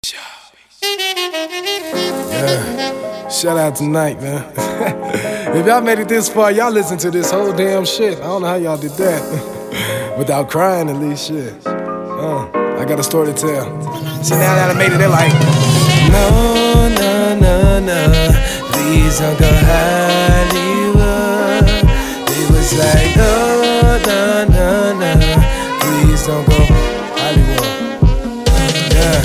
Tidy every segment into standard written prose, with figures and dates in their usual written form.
Yeah, shout out tonight, man. If y'all made it this far, y'all listen to this whole damn shit. I don't know how y'all did that. Without crying, at least, shit. I got a story to tell. See, now that I made it, they're like, no, no, no, no, please don't go Hollywood. They was like, no, no, no, no, please don't go Hollywood. yeah,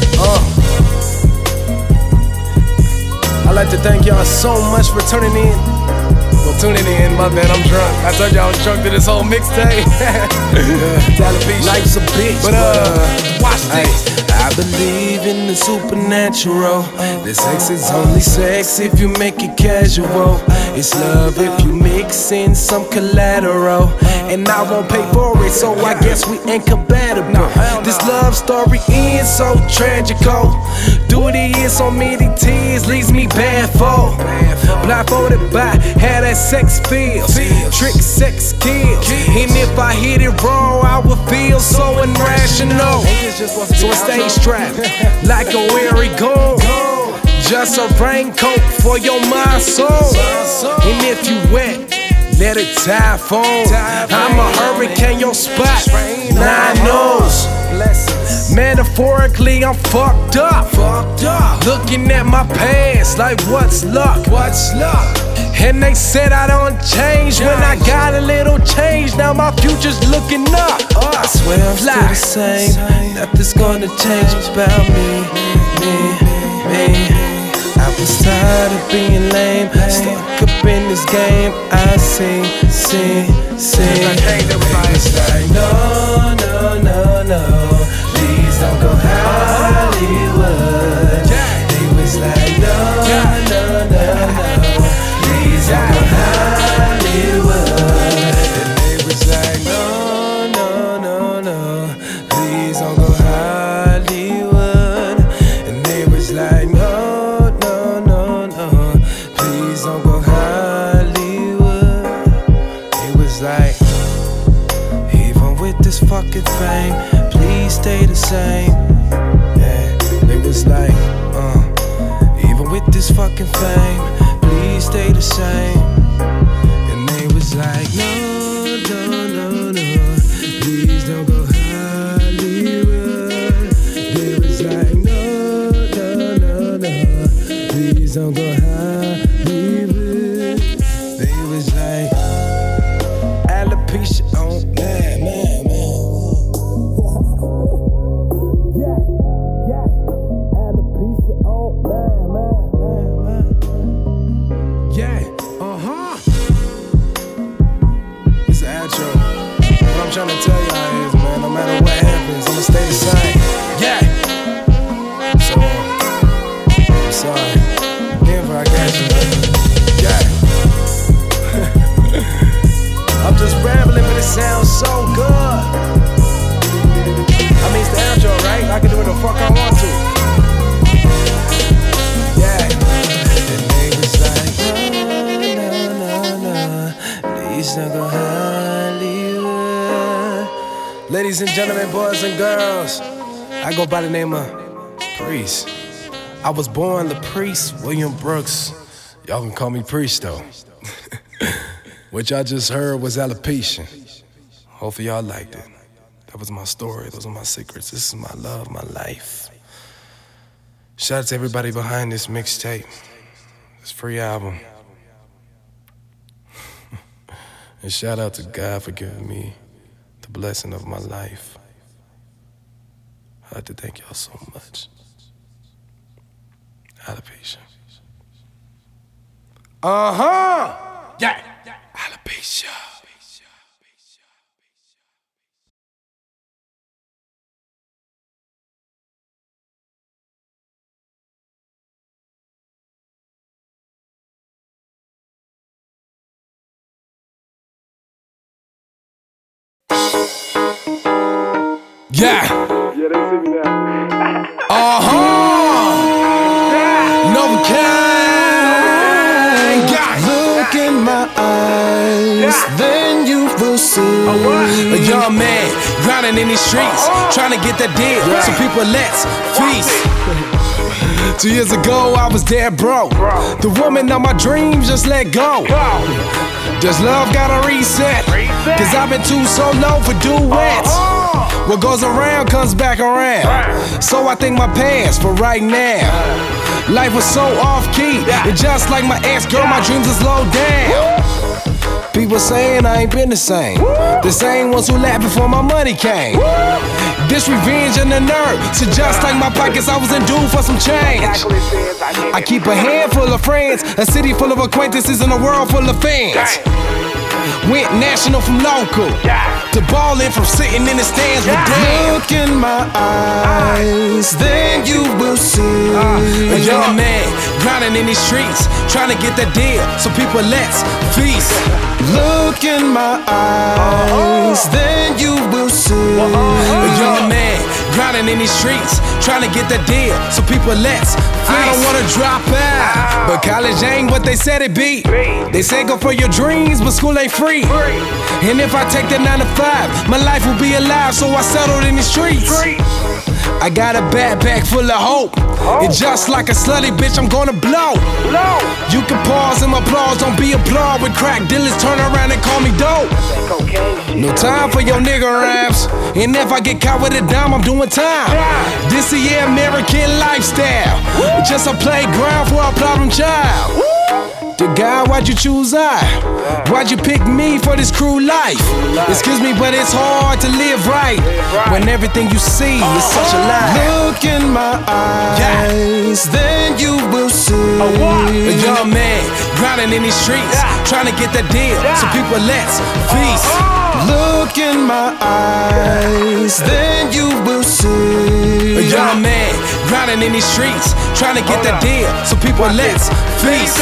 I'd like to thank y'all so much for tuning in. Well, tuning in, my bad, I'm drunk. I told y'all I was drunk to this whole mixtape. Life's a bitch, but watch this. I believe in the supernatural. The sex is only sex if you make it casual. It's love if you mix in some collateral. And I won't pay for it, so I guess we ain't compatible. This love story ends so tragical. Duty is so many tears, leaves me bad for. Blindfolded by how that sex feels. Trick sex kills. And if I hit it wrong, I would feel so irrational. So I stay strapped like a weary gold. Just a raincoat for your mind, soul. And if you wet, let it typhoon. I'm a hurricane, your spot. 9 nose. Metaphorically, I'm fucked up. Looking at my past like what's luck? And they said I don't change when I got a little change. Now my future's looking up. I swear I'm still the same. Nothing's gonna change about me. I was tired of being lame, stuck up in this game. I sing. It's like no, no, no, no, please don't go Hollywood. They was like no, no, no, no, please don't go Hollywood. And they was like no, no, no, no, please don't go Hollywood. And they was like no, no, no, no, please don't go Hollywood. It was like, even with this fucking fame, please stay the same. Yeah, it was like, even with this fucking fame, please stay the same. And they was like, no, no, no, no, please don't go Hollywood. They was like, no, no, no, no, please don't go Hollywood. They was like, alopecia on man. Alopecia on man. Yeah, It's an outro. What I'm trying to tell y'all is, man, no matter what happens, I'ma stay the same. Yeah. So, I'm sorry. Denver, I got you, man. Yeah. I'm just rambling, but it sounds so good. I mean, it's the outro, right? I can do what the fuck I want to. Yeah. And they was like, no, please don't go Hollywood. Ladies and gentlemen, boys and girls, I go by the name of Priest. I was born LaPriest William Brooks. Y'all can call me Priest, though. What y'all just heard was alopecia. Hopefully y'all liked it. That was my story. Those are my secrets. This is my love, my life. Shout out to everybody behind this mixtape, this free album. And shout out to God for giving me the blessing of my life. I'd like to thank y'all so much. Alopecia. Yeah. Alopecia. Yeah. Yeah, they see me now. Novocaine. Look in my eyes, then you will see A young man grinding in these streets, trying to get that deal. So people, let's feast. 2 years ago, I was dead broke. The woman of my dreams just let go. Does love gotta reset? Cause I've been too solo for duets. What goes around comes back around. So I think my past for right now. Life was so off key. And just like my ex-girl, my dreams are slowed down. People saying I ain't been the same. The same ones who laughed before my money came. This revenge and the nerve. So just like my pockets, I was in due for some change. I keep a handful of friends, a city full of acquaintances, and a world full of fans. Went national from local to ballin' from sitting in the stands with Dan. Look in my eyes, then you will see a young man grinding in these streets, trying to get that deal. So people, let's feast. Look in my eyes, then you will see a young man grinding in these streets, trying to get that deal. So people, let's feast. I don't wanna drop out, but college ain't what they said it be. They say go for your dreams, but school ain't free. And if I take that 9 to 5, my life will be alive, so I settled in the streets. I got a backpack full of hope, and just like a slutty bitch, I'm gonna blow. You can pause and applause, don't be applaud with crack dealers, turn around and call me dope. No time for your nigga raps, and if I get caught with a dime, I'm doing time. This is the American lifestyle, just a playground for a problem child. The guy, why'd you choose I? Why'd you pick me for this cruel life? Excuse me, but it's hard to live right when everything you see is such a lie. Look in my eyes, then you will see a young man grinding in these streets, trying to get that deal. So people, let's feast. Look in my eyes, then you will see a young man grinding in these streets, trying to get that deal. So people, let's feast.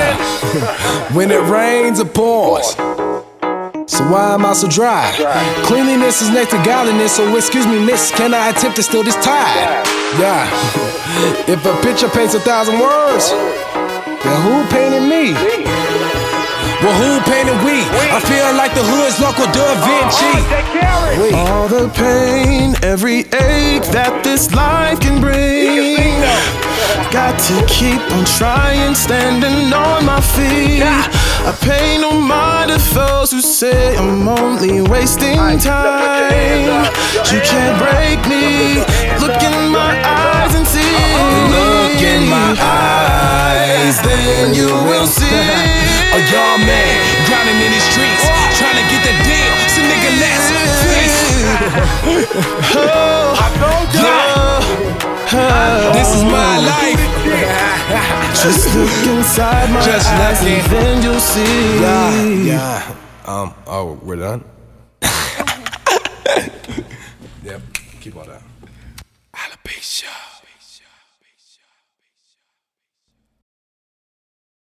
When it rains, it pours. So why am I so dry? Cleanliness is next to godliness, so excuse me, miss, can I attempt to steal this tide? Yeah. If a picture paints 1,000 words, then who painted me? Well, who painted we? I feel like the hood's local Da Vinci. All the pain, every ache that this life can bring. Got to keep on trying, standing on my feet. I pay no mind to those who say I'm only wasting time. You can't break me. Look in my eyes and see. Look in my eyes, then you will see a young man grinding in these streets, trying to get the deal. So nigga, let's face. This is my life. Just look inside my eyes and then you'll see. Yeah. Oh, we're done? Yep. Keep on that. Alopecia.